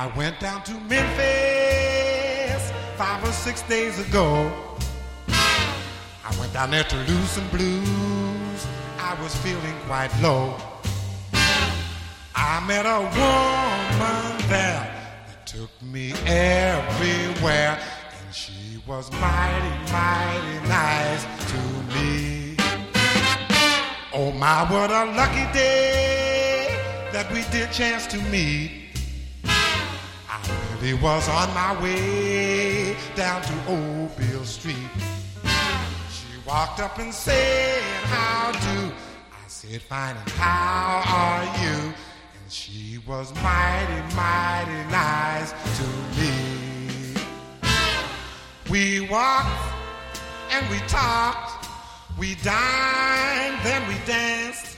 I went down to Memphis 5 or 6 days ago. I went down there to lose some blues. I was feeling quite low. I met a woman there that took me everywhere, and she was mighty, mighty nice to me. Oh my, what a lucky day that we did chance to meet. I really was on my way down to Old Bill Street. She walked up and said, how do? I said, fine, and how are you? And she was mighty, mighty nice to me. We walked and we talked, we dined, then we danced.